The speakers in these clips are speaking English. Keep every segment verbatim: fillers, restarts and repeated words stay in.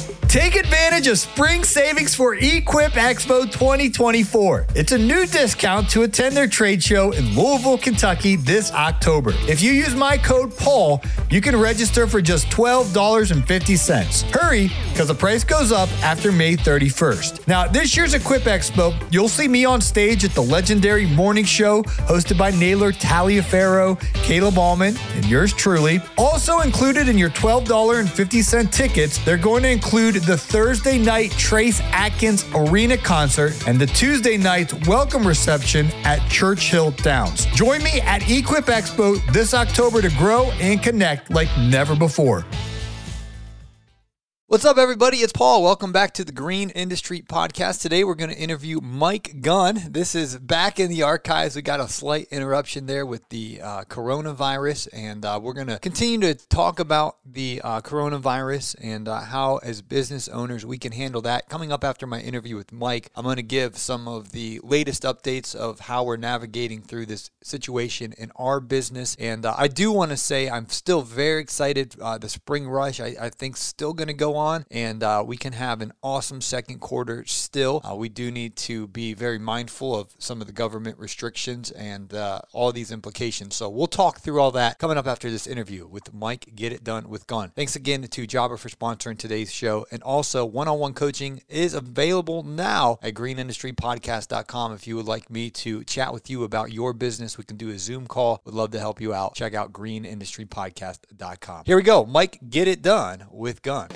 Take advantage of spring savings for Equip Expo twenty twenty-four. It's a new discount to attend their trade show in Louisville, Kentucky this October. If you use my code Paul, you can register for just twelve dollars and fifty cents. Hurry, because the price goes up after May thirty-first. Now, this year's Equip Expo, you'll see me on stage at the legendary morning show hosted by Naylor Taliaferro, Caleb Allman, and yours truly. Also included in your twelve dollars and fifty cents tickets, they're going to include the Thursday night Trace Atkins Arena concert and the Tuesday night's welcome reception at Churchill Downs. Join me at Equip Expo this October to grow and connect like never before. What's up, everybody? It's Paul. Welcome back to the Green Industry Podcast. Today, we're going to interview Mike Gunn. This is back in the archives. We got a slight interruption there with the uh, coronavirus, and uh, we're going to continue to talk about the uh, coronavirus and uh, how, as business owners, we can handle that. Coming up after my interview with Mike, I'm going to give some of the latest updates of how we're navigating through this situation in our business. And uh, I do want to say I'm still very excited. Uh, the spring rush, I, I think, still going to go on, and uh, we can have an awesome second quarter still. Uh, we do need to be very mindful of some of the government restrictions and uh, all these implications. So we'll talk through all that coming up after this interview with Mike Get It Done with Gunn. Thanks again to Jobber for sponsoring today's show, and also one-on-one coaching is available now at green industry podcast dot com. If you would like me to chat with you about your business, we can do a Zoom call. Would love to help you out. Check out green industry podcast dot com. Here we go. Mike Get It Done with Gunn.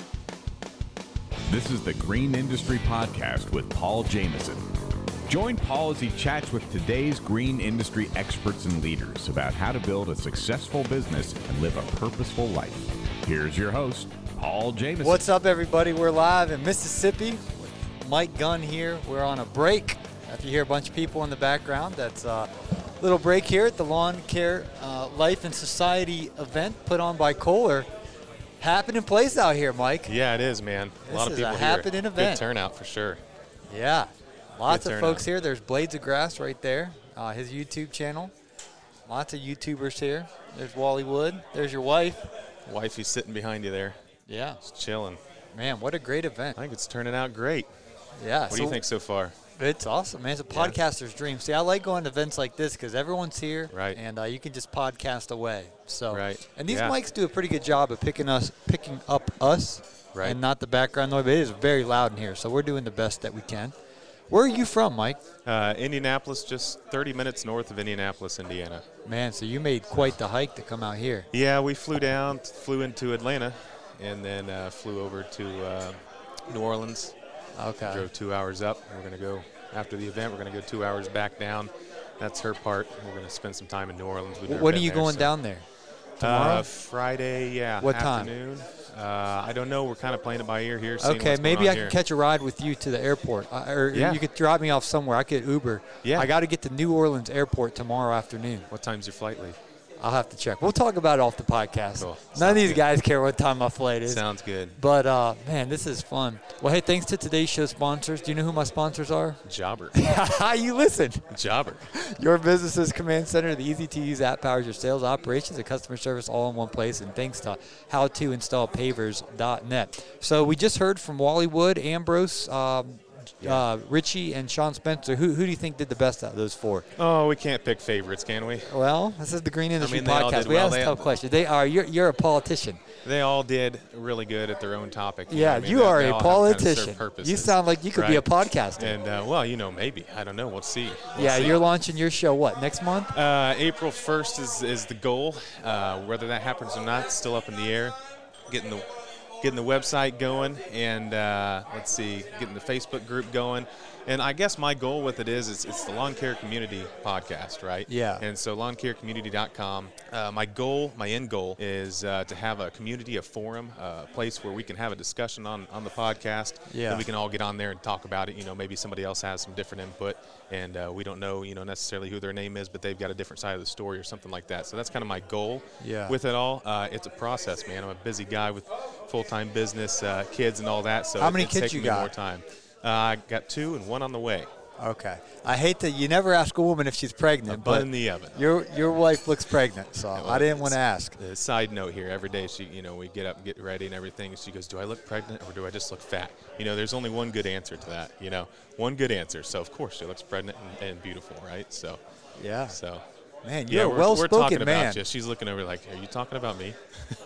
This is the Green Industry Podcast with Paul Jameson. Join Paul as he chats with today's green industry experts and leaders about how to build a successful business and live a purposeful life. Here's your host, Paul Jameson. What's up, everybody? We're live in Mississippi with Mike Gunn here. We're on a break. If you hear a bunch of people in the background, that's a little break here at the Lawn Care uh, Life and Society event put on by Kohler. Happening place out here, Mike. Yeah, it is, man. A this lot of is people a here. happening event. Good turnout for sure. Yeah, lots Good of turnout. folks here. There's Blades of Grass right there, uh, his YouTube channel. Lots of YouTubers here. There's Wally Wood. There's your wife. Wifey's sitting behind you there. Yeah. Just chilling. Man, what a great event. I think it's turning out great. Yeah. What so do you think so far? It's awesome, man. It's a Yeah. podcaster's dream. See, I like going to events like this because everyone's here, Right. and uh, you can just podcast away. So, Right. And these Yeah. mics do a pretty good job of picking us, picking up us, Right. and not the background noise. But it is very loud in here, so we're doing the best that we can. Where are you from, Mike? Uh, Indianapolis, just thirty minutes north of Indianapolis, Indiana. Man, so you made quite the hike to come out here. Yeah, we flew down, flew into Atlanta, and then uh, flew over to uh, New Orleans. Okay. Drove two hours up. We're going to go, after the event, we're going to go two hours back down. That's her part. We're going to spend some time in New Orleans. We've never When are been you there, going so- down there? Tomorrow? Uh, Friday, yeah. What time? afternoon. Uh, I don't know. We're kind of playing it by ear here. seeing Okay, what's maybe going I on can here. catch a ride with you to the airport, uh, or Yeah. you could drop me off somewhere. I could Uber. Yeah. I got to get to New Orleans Airport tomorrow afternoon. What time's your flight leave? I'll have to check. We'll talk about it off the podcast. Cool. None Sounds of these good. guys care what time my flight is. Sounds good. But, uh, man, this is fun. Well, hey, thanks to today's show sponsors. Do you know who my sponsors are? Jobber. You listen. Jobber. Your business's command center, the easy-to-use app powers your sales, operations, and customer service all in one place. And thanks to how to install pavers dot net. So we just heard from Wally Wood, Ambrose, um, uh, Richie, and Sean Spencer. Who, who do you think did the best out of those four? Oh, we can't pick favorites, can we? Well, this is the Green Industry mean, they all Podcast. did We well. ask They- tough questions. They are. You're, you're a politician. They all did really good at their own topic. know Yeah, what I mean? you They- are they a all have kind of served politician. purposes, You sound like you could be a right? podcaster. And, uh, well, you know, maybe. I don't know. We'll see. We'll yeah, see. you're launching your show, what, next month? Uh, April first is, is the goal. Uh, whether that happens or not, still up in the air. Getting the getting the website going, and uh, let's see, getting the Facebook group going. And I guess my goal with it is, it's, it's the Lawn Care Community podcast, right? Yeah. And so lawn care community dot com. Uh, my goal, my end goal, is uh, to have a community, a forum, a place where we can have a discussion on, on the podcast. Yeah. And we can all get on there and talk about it. You know, maybe somebody else has some different input, and uh, we don't know, you know, necessarily who their name is, but they've got a different side of the story or something like that. So that's kind of my goal Yeah. with it all. Uh, it's a process, man. I'm a busy guy with full-time business, uh, kids, and all that. So How many it's kids taking you me got? more time. Uh, I got two and one on the way. Okay. I hate to. You never ask a woman if she's pregnant, A bun but in the oven. your your wife looks pregnant, so Well, I didn't it's- want to ask. A side note here: every day, she, you know, we get up and get ready and everything, and she goes, "Do I look pregnant or do I just look fat?" You know, there's only one good answer to that. You know, one good answer. So of course she looks pregnant and, and beautiful, right? So, Yeah. so. Man, Yeah, you're we're, a well we're talking spoken man. about you. She's looking over like, "Are you talking about me?"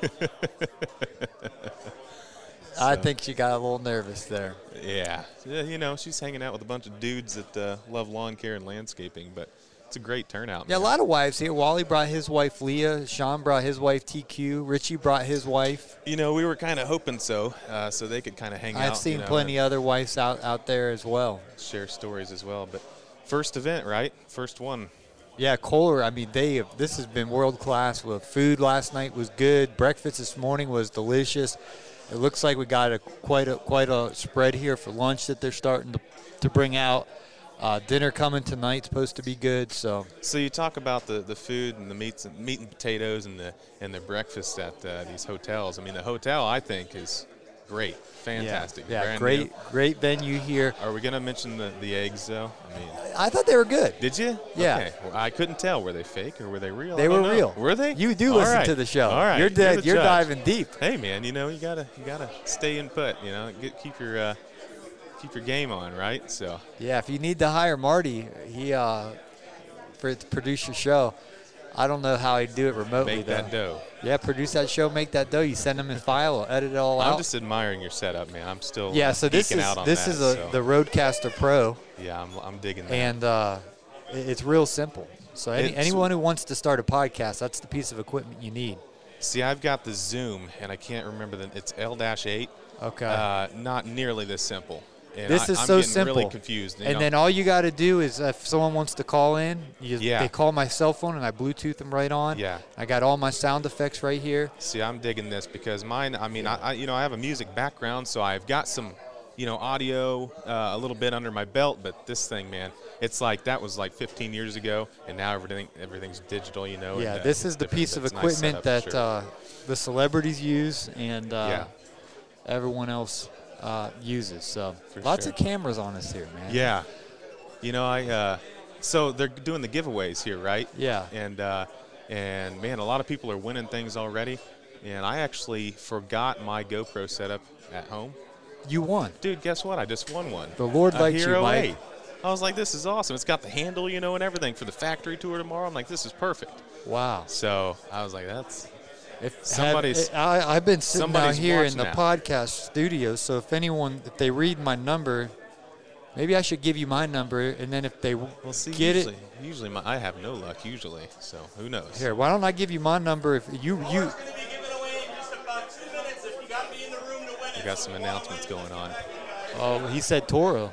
I So, think she got a little nervous there. Yeah. Yeah, you know, she's hanging out with a bunch of dudes that uh, love lawn care and landscaping, but it's a great turnout. Yeah, a man. lot of wives here. Wally brought his wife Leah. Sean brought his wife T Q. Richie brought his wife. You know, we were kind of hoping so, uh, so they could kind of hang out. I've seen you know, plenty and other wives out, out there as well. share stories as well. But first event, right? First one. Yeah, Kohler, I mean, they have, this has been world class. With food last night was good. Breakfast this morning was delicious. It looks like we got a quite a quite a spread here for lunch that they're starting to, to bring out. Uh, dinner coming tonight, supposed to be good. So So you talk about the, the food and the meats and meat and potatoes and the and the breakfast at uh, these hotels. I mean, the hotel I think is great, fantastic, Yeah, yeah brand great new. great venue here. Are we gonna mention the, the eggs though? I mean, I thought they were good. did you? Yeah. Okay. Well, I couldn't tell. Were they fake or were they real? They I don't were know. real. Were they? You do All listen right. to the show. All right. You're You're dead. the You're judge. diving deep. Hey man, you know you gotta you gotta stay in put. You know, get, keep your uh, keep your game on, right? So Yeah, if you need to hire Marty, he uh, for to produce your show. I don't know how he'd do it remotely make though. that dough. Yeah, produce that show, make that dough. You send them in file, or edit it all I'm out. just admiring your setup, man. I'm still yeah, so this geeking is out on this that, is a, so. the Roadcaster Pro, yeah, I'm, I'm digging that. and uh, it- it's real simple. So any, It's- anyone who wants to start a podcast, that's the piece of equipment you need. See, I've got the Zoom, and I can't remember the. It's L eight. Okay. Uh, not nearly this simple. And This I, is I'm so getting simple. really confused. you And know. then all you got to do is if someone wants to call in, you, Yeah. they call my cell phone and I Bluetooth them right on. Yeah. I got all my sound effects right here. See, I'm digging this because mine. I mean, I, I you know I have a music background, so I've got some, you know, audio uh, a little bit under my belt. But this thing, man, it's like that was like fifteen years ago, and now everything everything's digital. You know. Yeah, and, uh, this is the different. piece of It's a nice equipment setup, that sure. uh, the celebrities use and uh, Yeah. everyone else uh, uses. So For lots sure. of cameras on us here, man. Yeah. You know, I. Uh, so they're doing the giveaways here, right? Yeah. And uh, and man, a lot of people are winning things already. And I actually forgot my GoPro setup at home. You won. Dude, guess what? I just won one. The Lord A likes you, Hero Mike. eight. I was like, this is awesome. It's got the handle, you know, and everything for the factory tour tomorrow. I'm like, this is perfect. Wow. So I was like, that's If Somebody's- have, I, I've been sitting out somebody's here in watching the that. podcast studio, so if anyone, if they read my number, maybe I should give you my number, and then if they well. See, get usually, it, usually my, I have no luck usually. So who knows? here, why don't I give you my number? If you you, We're going to be giving away in just about two minutes. If you got to be in the room to win We it. got some announcements going on. oh, he said Toro.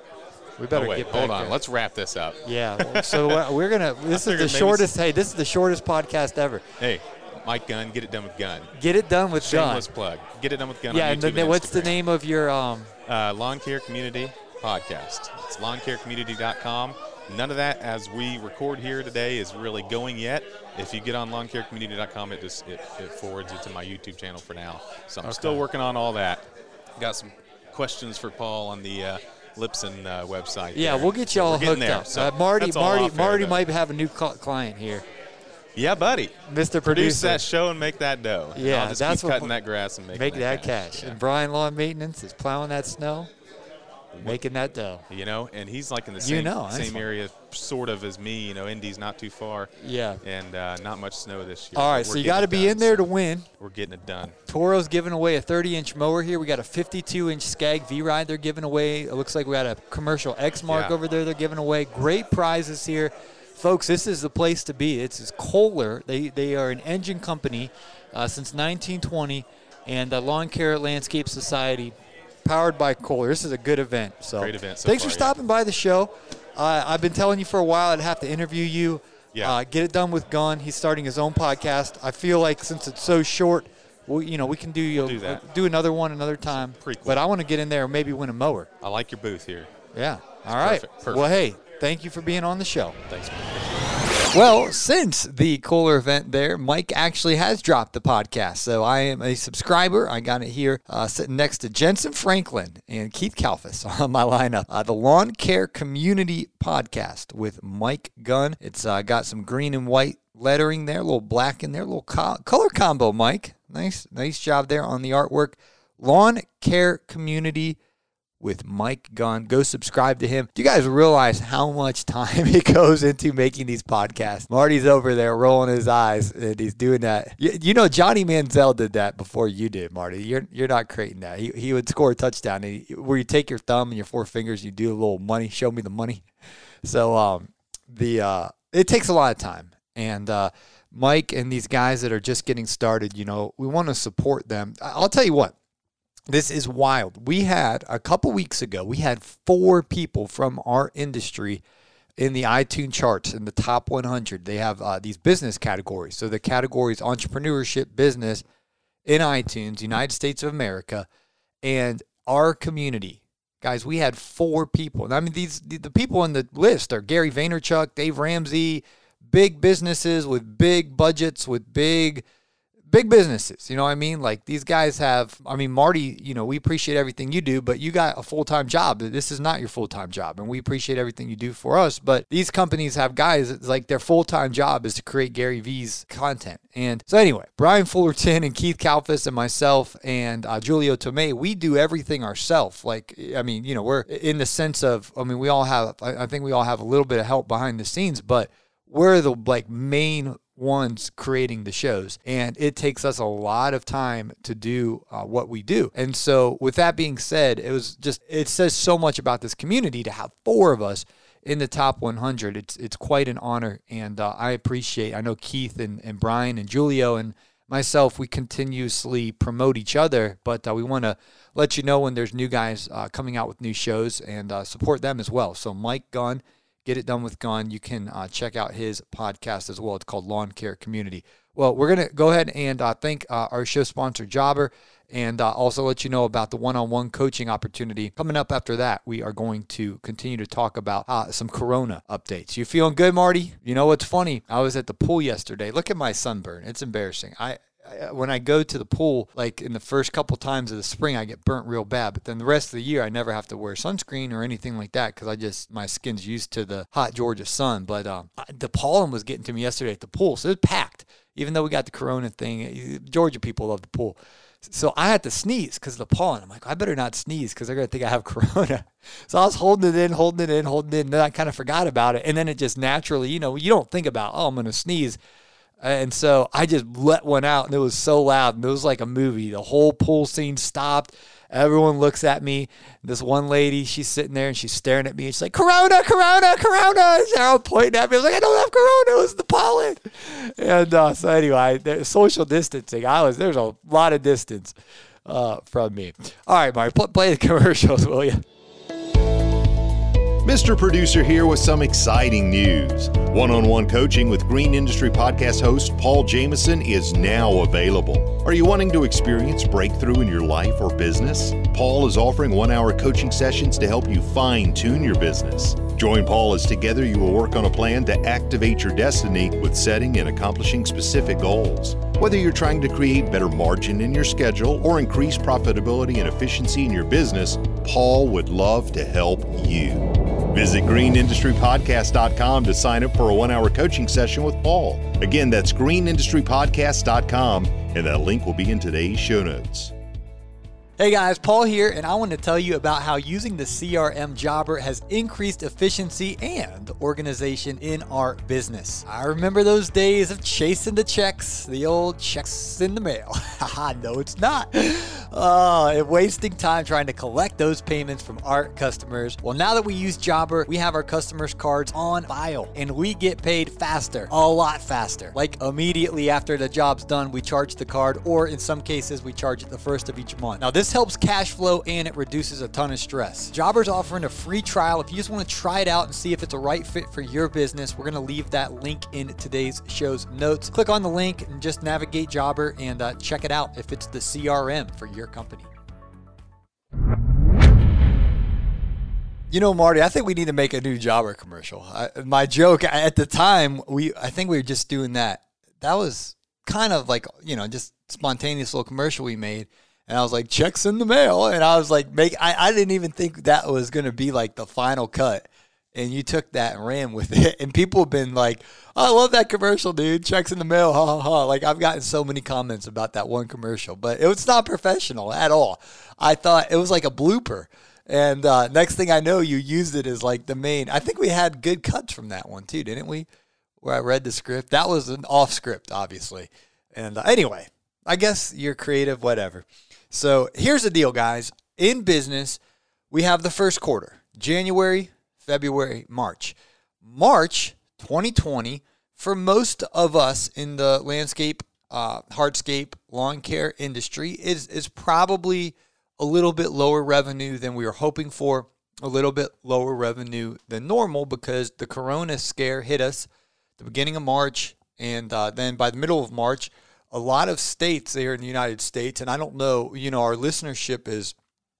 We better Oh wait, get back hold on. there. Let's wrap this up. Yeah. well, So uh, we're gonna. This is figured the maybe shortest. Hey, this is the shortest podcast ever. Hey, Mike Gunn, get it done with Gunn. Get it done with Gun. Shameless plug. Get it done with Gun. Yeah, on and YouTube then what's the Instagram. name of your um? Uh, Lawn Care Community Podcast. It's lawn care community dot com. None of that, as we record here today, is really going yet. If you get on lawn care community dot com, it just it, it forwards you to my YouTube channel for now. So I'm still working on all that. Got some questions for Paul on the uh, Lipson uh, website. Yeah, there. we'll get So y'all we're getting hooked there. up. So uh, Marty, that's all Marty, off air, Marty though. might have a new cl- client here, Yeah, buddy. Mister Produce Producer. that show and make that dough. And Yeah, I'll just that's keep what- cutting that grass and making Make that cash. cash. Yeah. And Brian Lawn Maintenance is plowing that snow, making that dough. You know, and he's like in the You same know, that's same fine. area, sort of as me. You know, Indy's not too far. Yeah. And uh, not much snow this year. All but right, we're so you getting got to it be done, in there so to win. We're getting it done. Toro's giving away a thirty-inch mower here. We got a fifty-two inch Skag V-Ride they're giving away. It looks like we got a commercial X mark Yeah. over there they're giving away. Great prizes here. Folks, this is the place to be. It's, it's Kohler. They, they are an engine company uh, since nineteen twenty, and the Lawn Care Landscape Society, powered by Kohler. This is a good event. So Great event so thanks far, for yeah. stopping by the show. Uh, I've been telling you for a while I'd have to interview you. Yeah. Uh, get it done with Gunn. He's starting his own podcast. I feel like since it's so short, we, you know, we can do you do that. do another one another time. Prequel. But I want to get in there and maybe win a mower. I like your booth here. Yeah. All right. perfect, perfect. Well, hey, thank you for being on the show. Thanks, man. Well, since the Kohler event there, Mike actually has dropped the podcast. So I am a subscriber. I got it here uh, sitting next to Jensen Franklin and Keith Kalfas on my lineup. Uh, the Lawn Care Community Podcast with Mike Gunn. It's uh, got some green and white lettering there, a little black in there, a little co- color combo, Mike. Nice, nice job there on the artwork. Lawn Care Community with Mike Gunn. Go subscribe to him. Do you guys realize how much time it goes into making these podcasts? Marty's over there rolling his eyes, and he's doing that. You, you know, Johnny Manziel did that before you did, Marty. You're you're not creating that. He he would score a touchdown, and he, where you take your thumb and your four fingers, you do a little money. Show me the money. So um, the uh, it takes a lot of time, and uh, Mike and these guys that are just getting started, you know, we want to support them. I'll tell you what. This is wild. We had, a couple weeks ago, we had four people from our industry in the iTunes charts in the top one hundred. They have uh, these business categories. So the categories entrepreneurship, business in iTunes, United States of America, and our community. Guys, we had four people. And I mean, these the, the people on the list are Gary Vaynerchuk, Dave Ramsey, big businesses with big budgets, with big... Big businesses, you know what I mean? Like these guys have, I mean, Marty, you know, we appreciate everything you do, but you got a full-time job. This is not your full-time job, and we appreciate everything you do for us. But these companies have guys, it's like their full-time job is to create Gary V's content. And so anyway, Brian Fullerton and Keith Kalfas and myself and uh, Julio Tomei, we do everything ourselves. Like, I mean, you know, we're in the sense of, I mean, we all have, I, I think we all have a little bit of help behind the scenes, but we're the like main ones creating the shows, and it takes us a lot of time to do uh, what we do. And so with that being said, it was just, it says so much about this community to have four of us in the top one hundred. It's it's quite an honor, and uh, I appreciate, I know Keith and, and Brian and Julio and myself, we continuously promote each other, but uh, we want to let you know when there's new guys uh, coming out with new shows, and uh, support them as well. So Mike Gunn, Get It Done with Gunn. You can uh, check out his podcast as well. It's called Lawn Care Community. Well, we're going to go ahead and uh, thank uh, our show sponsor, Jobber, and uh, also let you know about the one-on-one coaching opportunity. Coming up after that, we are going to continue to talk about uh, some Corona updates. You feeling good, Marty? You know what's funny? I was at the pool yesterday. Look at my sunburn. It's embarrassing. I When I go to the pool, like in the first couple times of the spring, I get burnt real bad. But then the rest of the year, I never have to wear sunscreen or anything like that because I just, my skin's used to the hot Georgia sun. But um, the pollen was getting to me yesterday at the pool, so it was packed. Even though we got the Corona thing, Georgia people love the pool. So I had to sneeze because of the pollen. I'm like, I better not sneeze because they're going to think I have Corona. So I was holding it in, holding it in, holding it in. And then I kind of forgot about it. And then it just naturally, you know, you don't think about, oh, I'm going to sneeze. And so I just let one out, and it was so loud, and it was like a movie. The whole pool scene stopped. Everyone looks at me. This one lady, she's sitting there, and she's staring at me. And she's like, Corona, Corona, Corona. And they're all pointing at me. I was like, I don't have Corona. It was the pollen. And uh, so anyway, there's social distancing. I was There's a lot of distance uh, from me. All right, Mark, play, play the commercials, will you? Mister Producer here with some exciting news. One-on-one coaching with Green Industry Podcast host Paul Jameson is now available. Are you wanting to experience breakthrough in your life or business? Paul is offering one-hour coaching sessions to help you fine-tune your business. Join Paul as together you will work on a plan to activate your destiny with setting and accomplishing specific goals. Whether you're trying to create better margin in your schedule or increase profitability and efficiency in your business, Paul would love to help you. Visit green industry podcast dot com to sign up for a one-hour coaching session with Paul. Again, that's green industry podcast dot com, and that link will be in today's show notes. Hey guys, Paul here, and I want to tell you about how using the C R M Jobber has increased efficiency and organization in our business. I remember those days of chasing the checks, the old checks in the mail. Haha, no it's not. Oh, and wasting time trying to collect those payments from our customers. Well, now that we use Jobber, we have our customers' cards on file, and we get paid faster, a lot faster. Like immediately after the job's done, we charge the card, or in some cases, we charge it the first of each month. Now, this This helps cash flow, and it reduces a ton of stress. Jobber's offering a free trial. If you just want to try it out and see if it's a right fit for your business, we're going to leave that link in today's show's notes. Click on the link and just navigate Jobber and uh, check it out if it's the C R M for your company. You know, Marty, I think we need to make a new Jobber commercial. I, my joke at the time, we I think we were just doing that. That was kind of like, you know, just spontaneous little commercial we made. And I was like, checks in the mail. And I was like, make. I, I didn't even think that was going to be like the final cut. And you took that and ran with it. And people have been like, oh, I love that commercial, dude. Checks in the mail. Ha, ha, ha. Like, I've gotten so many comments about that one commercial. But it was not professional at all. I thought it was like a blooper. And uh, next thing I know, you used it as like the main. I think we had good cuts from that one too, didn't we? Where I read the script. That was an off script, obviously. And uh, anyway, I guess you're creative, whatever. So here's the deal, guys. In business, we have the first quarter, January, February, March. March twenty twenty, for most of us in the landscape, uh, hardscape, lawn care industry, is is probably a little bit lower revenue than we were hoping for, a little bit lower revenue than normal because the corona scare hit us at the beginning of March, and uh, then by the middle of March, a lot of states there in the United States, and I don't know, you know, our listenership is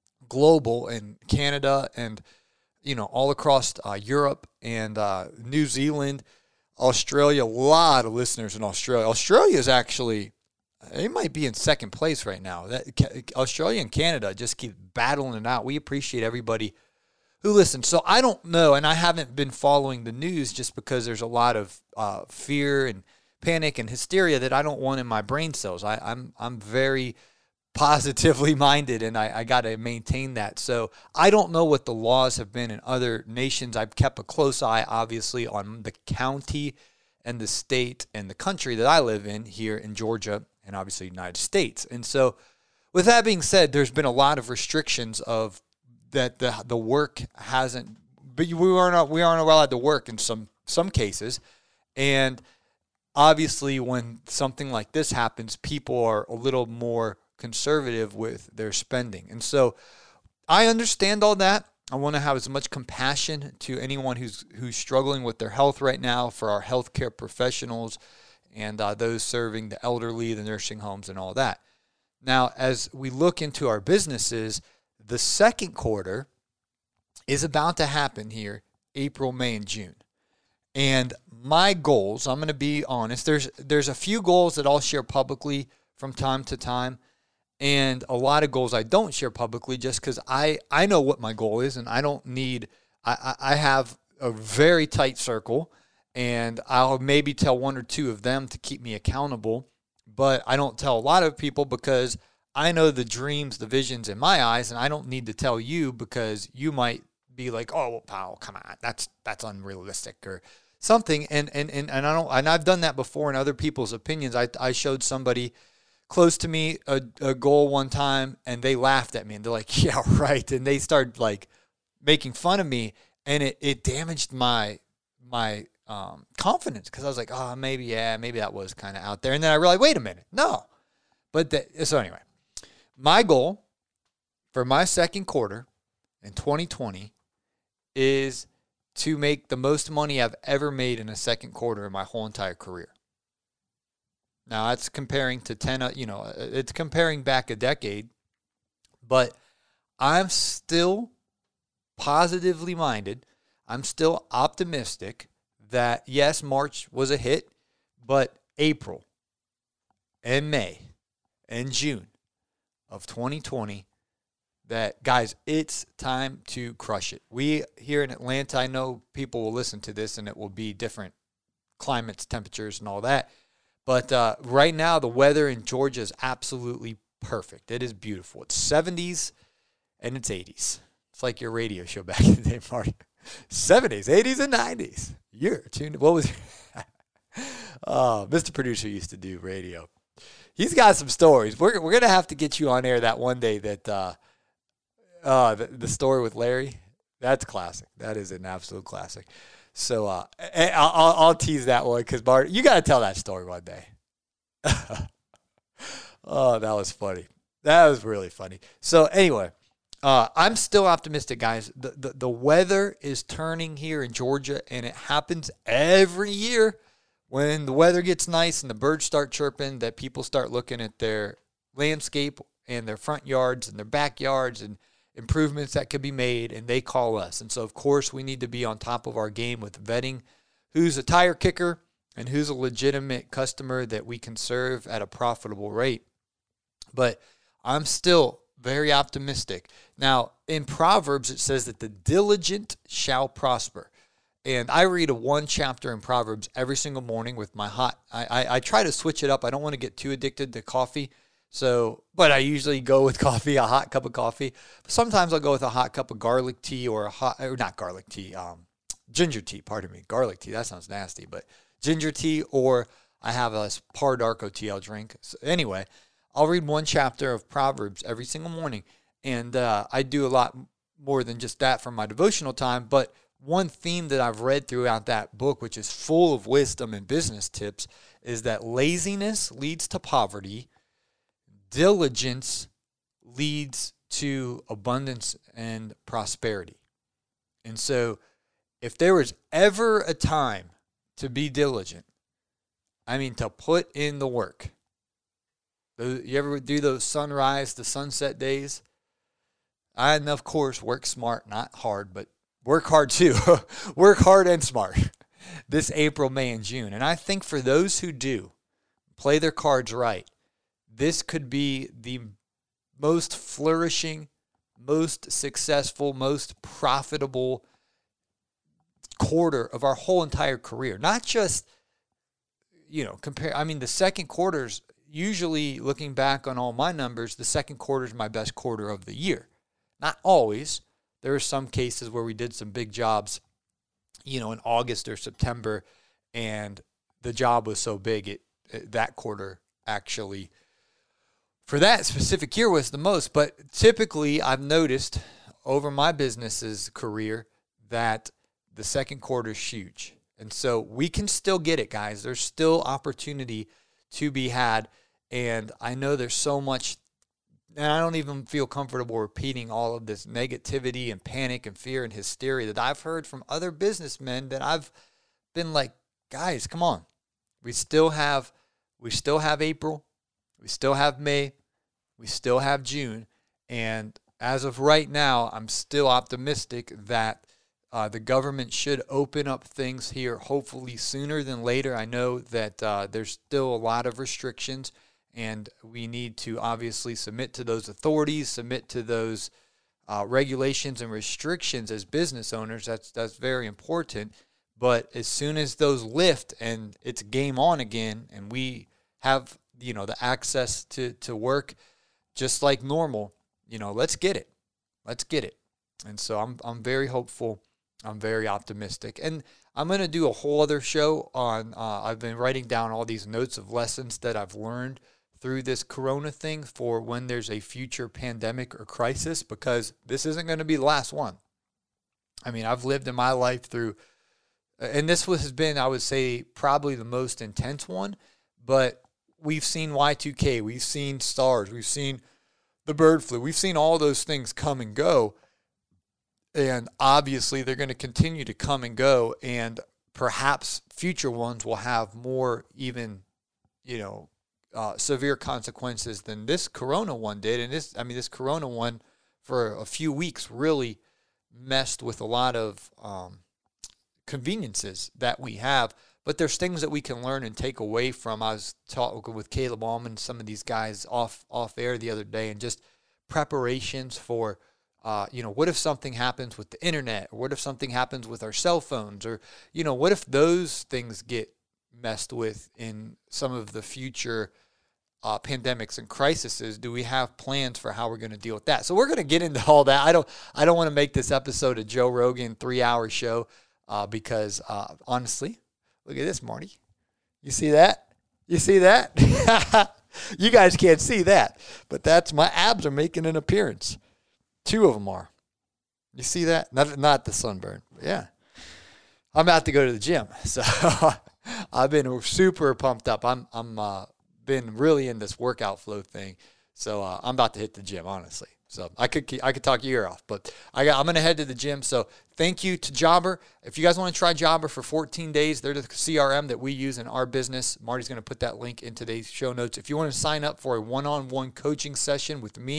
global in Canada and, you know, all across uh, Europe and uh, New Zealand, Australia, a lot of listeners in Australia. Australia is actually... They might be in second place right now. That Australia and Canada just keep battling it out. We appreciate everybody who listens. So I don't know, and I haven't been following the news just because there's a lot of uh, fear and panic and hysteria that I don't want in my brain cells. I, I'm I'm very positively minded, and I, I got to maintain that. So I don't know what the laws have been in other nations. I've kept a close eye, obviously, on the county and the state and the country that I live in here in Georgia, and obviously United States. And so with that being said, there's been a lot of restrictions of that the the work hasn't, but we aren't we aren't allowed to work in some some cases. And obviously when something like this happens, people are a little more conservative with their spending. And so I understand all that. I want to have as much compassion to anyone who's who's struggling with their health right now, for our healthcare professionals and uh, those serving the elderly, the nursing homes, and all that. Now, as we look into our businesses, the second quarter is about to happen here, April, May, and June. And my goals, I'm going to be honest, there's there's a few goals that I'll share publicly from time to time, and a lot of goals I don't share publicly just because I, I know what my goal is, and I don't need, I, I have a very tight circle, and I'll maybe tell one or two of them to keep me accountable, but I don't tell a lot of people because I know the dreams, the visions in my eyes, and I don't need to tell you because you might be like, oh, well, pal, come on, that's that's unrealistic or something. And and and, and I don't, and I've done that before in other people's opinions. I I showed somebody close to me a, a goal one time, and they laughed at me, and they're like, yeah, right, and they started like making fun of me, and it it damaged my my. Um, confidence, because I was like, oh, maybe, yeah, maybe that was kind of out there. And then I realized, wait a minute, no. But the, so anyway, my goal for my second quarter in twenty twenty is to make the most money I've ever made in a second quarter in my whole entire career. Now, that's comparing to ten, you know, it's comparing back a decade, but I'm still positively minded. I'm still optimistic that, yes, March was a hit, but April and May and June of twenty twenty, that, guys, it's time to crush it. We here in Atlanta, I know people will listen to this, and it will be different climates, temperatures, and all that. But uh, right now, the weather in Georgia is absolutely perfect. It is beautiful. It's seventies and it's eighties. It's like your radio show back in the day, Marty. seventies, eighties, and nineties. You're tuned. What was oh, Mister Producer used to do radio. He's got some stories. We're we're gonna have to get you on air that one day. That uh, uh, the, the story with Larry. That's classic. That is an absolute classic. So uh, I'll, I'll I'll tease that one because Bart, you got to tell that story one day. Oh, that was funny. That was really funny. So anyway. Uh, I'm still optimistic, guys. The, the the weather is turning here in Georgia, and it happens every year when the weather gets nice and the birds start chirping, that people start looking at their landscape and their front yards and their backyards, and improvements that could be made, and they call us. And so, of course, we need to be on top of our game with vetting who's a tire kicker and who's a legitimate customer that we can serve at a profitable rate. But I'm still very optimistic. Now, in Proverbs, it says that the diligent shall prosper. And I read a one chapter in Proverbs every single morning with my hot. I, I, I try to switch it up. I don't want to get too addicted to coffee. So, but I usually go with coffee, a hot cup of coffee. But sometimes I'll go with a hot cup of garlic tea or a hot, or not garlic tea, um, ginger tea, pardon me. Garlic tea, that sounds nasty, but ginger tea, or I have a Par Darko tea I'll drink. So anyway, I'll read one chapter of Proverbs every single morning. And uh, I do a lot more than just that for my devotional time. But one theme that I've read throughout that book, which is full of wisdom and business tips, is that laziness leads to poverty. Diligence leads to abundance and prosperity. And so if there was ever a time to be diligent, I mean, to put in the work. You ever do those sunrise to sunset days? And of course, work smart, not hard, but work hard too. Work hard and smart this April, May, and June. And I think for those who do play their cards right, this could be the most flourishing, most successful, most profitable quarter of our whole entire career. Not just, you know, compare. I mean, the second quarter's usually, looking back on all my numbers, the second quarter is my best quarter of the year. Not always. There are some cases where we did some big jobs, you know, in August or September, and the job was so big, it, it that quarter actually, for that specific year, was the most. But typically, I've noticed over my business's career that the second quarter is huge. And so we can still get it, guys. There's still opportunity to be had. And I know there's so much, and I don't even feel comfortable repeating all of this negativity and panic and fear and hysteria that I've heard from other businessmen that I've been like, guys, come on. We still have, we still have April. We still have May. We still have June. And as of right now, I'm still optimistic that uh, the government should open up things here, hopefully sooner than later. I know that uh, there's still a lot of restrictions, and we need to obviously submit to those authorities, submit to those uh, regulations and restrictions as business owners. That's that's very important. But as soon as those lift and it's game on again, and we have, you know, the access to, to work just like normal, you know, let's get it. Let's get it. And so I'm I'm very hopeful. I'm very optimistic. And I'm going to do a whole other show on, uh, I've been writing down all these notes of lessons that I've learned through this corona thing for when there's a future pandemic or crisis, because this isn't going to be the last one. I mean, I've lived in my life through, and this was, has been, I would say, probably the most intense one, but we've seen Y two K, we've seen SARS, we've seen the bird flu, we've seen all those things come and go. And obviously, they're going to continue to come and go, and perhaps future ones will have more even, you know, uh, severe consequences than this corona one did. And this, I mean, this corona one for a few weeks really messed with a lot of um, conveniences that we have. But there's things that we can learn and take away from. I was talking with Caleb Allman and some of these guys off off air the other day, and just preparations for. Uh, you know, what if something happens with the internet? Or what if something happens with our cell phones? Or, you know, what if those things get messed with in some of the future uh, pandemics and crises? Do we have plans for how we're going to deal with that? So we're going to get into all that. I don't I don't want to make this episode a Joe Rogan three-hour show uh, because, uh, honestly, look at this, Marty. You see that? You see that? You guys can't see that, but that's my abs are making an appearance. Two of them are. You see that? Not not the sunburn. Yeah. I'm about to go to the gym. So I've been super pumped up. I'm I'm uh, been really in this workout flow thing. So uh, I'm about to hit the gym, honestly. So I could keep, I could talk your ear off, but I got, I'm going to head to the gym. So thank you to Jobber. If you guys want to try Jobber for fourteen days, they're the C R M that we use in our business. Marty's going to put that link in today's show notes. If you want to sign up for a one-on-one coaching session with me,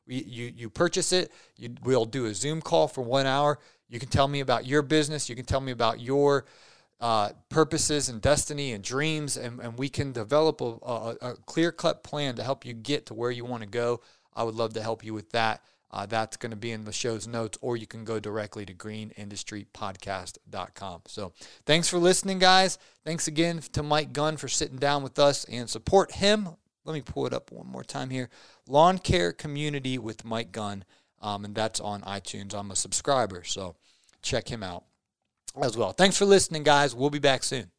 We, you, you purchase it, you, we'll do a Zoom call for one hour. You can tell me about your business. You can tell me about your uh, purposes and destiny and dreams, and, and we can develop a, a, a clear-cut plan to help you get to where you want to go. I would love to help you with that. Uh, that's going to be in the show's notes, or you can go directly to green industry podcast dot com. So thanks for listening, guys. Thanks again to Mike Gunn for sitting down with us, and support him. Let me pull it up one more time here. Lawn Care Community with Mike Gunn, um, and that's on iTunes. I'm a subscriber, so check him out as well. Thanks for listening, guys. We'll be back soon.